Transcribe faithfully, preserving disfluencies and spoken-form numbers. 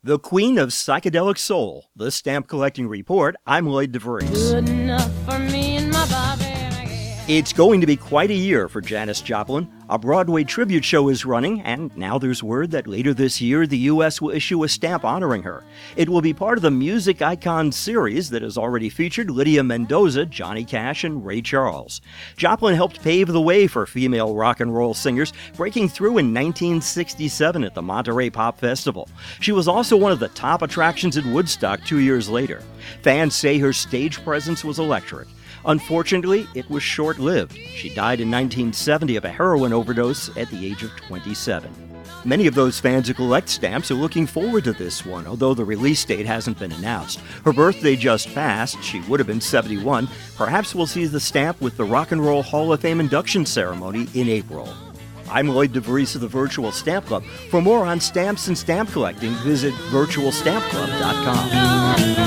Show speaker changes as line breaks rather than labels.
The queen of psychedelic soul, the Stamp Collecting Report. I'm Lloyd DeVries.
Good enough for me and my Bobby.
It's going to be quite a year for Janis Joplin. A Broadway tribute show is running, and now there's word that later this year the U S will issue a stamp honoring her. It will be part of the Music Icon series that has already featured Lydia Mendoza, Johnny Cash, and Ray Charles. Joplin helped pave the way for female rock and roll singers, breaking through in nineteen sixty-seven at the Monterey Pop Festival. She was also one of the top attractions at Woodstock two years later. Fans say her stage presence was electric. Unfortunately, it was short-lived. She died in nineteen seventy of a heroin overdose at the age of twenty-seven. Many of those fans who collect stamps are looking forward to this one, although the release date hasn't been announced. Her birthday just passed. She would have been seventy-one. Perhaps we'll see the stamp with the Rock and Roll Hall of Fame induction ceremony in April. I'm Lloyd DeVries of the Virtual Stamp Club. For more on stamps and stamp collecting, visit virtual stamp club dot com.